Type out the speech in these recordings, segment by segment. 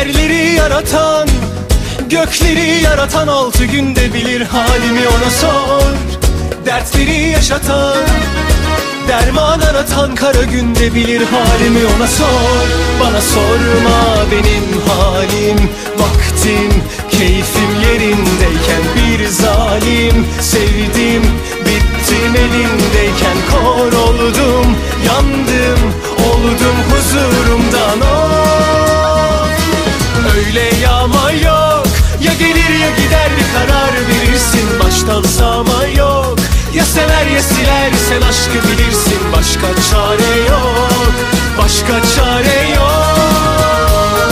Yerleri yaratan, gökleri yaratan 6 günde bilir halimi, ona sor. Dertleri yaşatan, derman aratan kara günde bilir halimi, ona sor. Bana sorma benim halim, vaktim, keyfim yerindeyken bir zalim sevdim, bittim elindeyken kor oldum, yandım, oldum huzurumdan. Oh, öyle yağma yok, ya gelir ya gider bir karar verirsin, baştan sağma yok. Ya sever ya siler, sen aşkı bilirsin, başka çare yok, başka çare yok.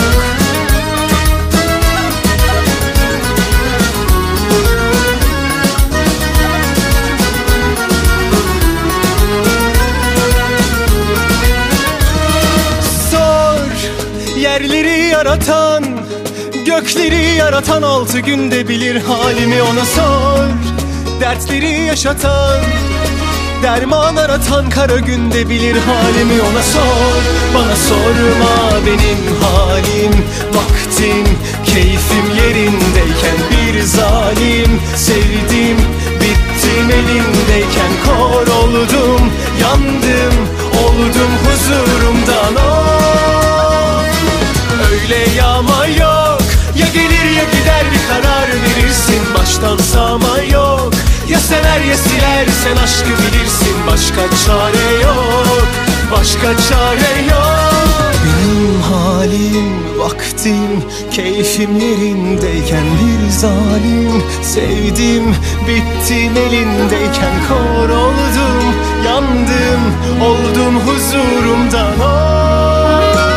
Sor, yerleri yaratan, gökleri yaratan 6 günde bilir halimi, ona sor. Dertleri yaşatan, derman aratan kara günde bilir halimi, ona sor. Bana sorma benim halim, vaktim, keyfim yerindeyken bir zalim sevdim, bittim elindeyken kor oldum, yandım, oldum huzurumdan. Oh, öyle yağma yok, ya gelir ya gider bir karar verirsin, baştan sağma yok. Ya sever ya siler, sen aşkı bilirsin, başka çare yok, başka çare yok. Benim halim, vaktim, keyfim yerindeyken bir zalim sevdim, bittim elindeyken kor oldum, yandım, oldum huzurumdan. Oh,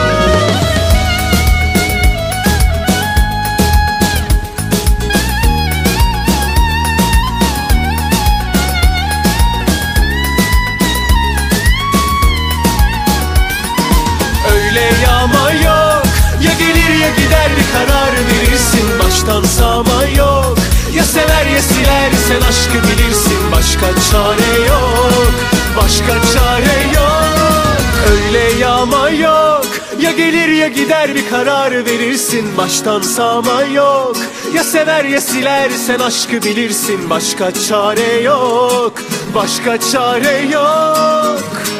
öyle yağma yok, ya gelir ya gider bir karar verirsin, baştan sağma yok. Ya sever ya siler, sen aşkı bilirsin, başka çare yok, başka çare yok. Öyle yağma yok, ya gelir ya gider bir karar verirsin, baştan sağma yok. Ya sever ya siler, sen aşkı bilirsin, başka çare yok, başka çare yok.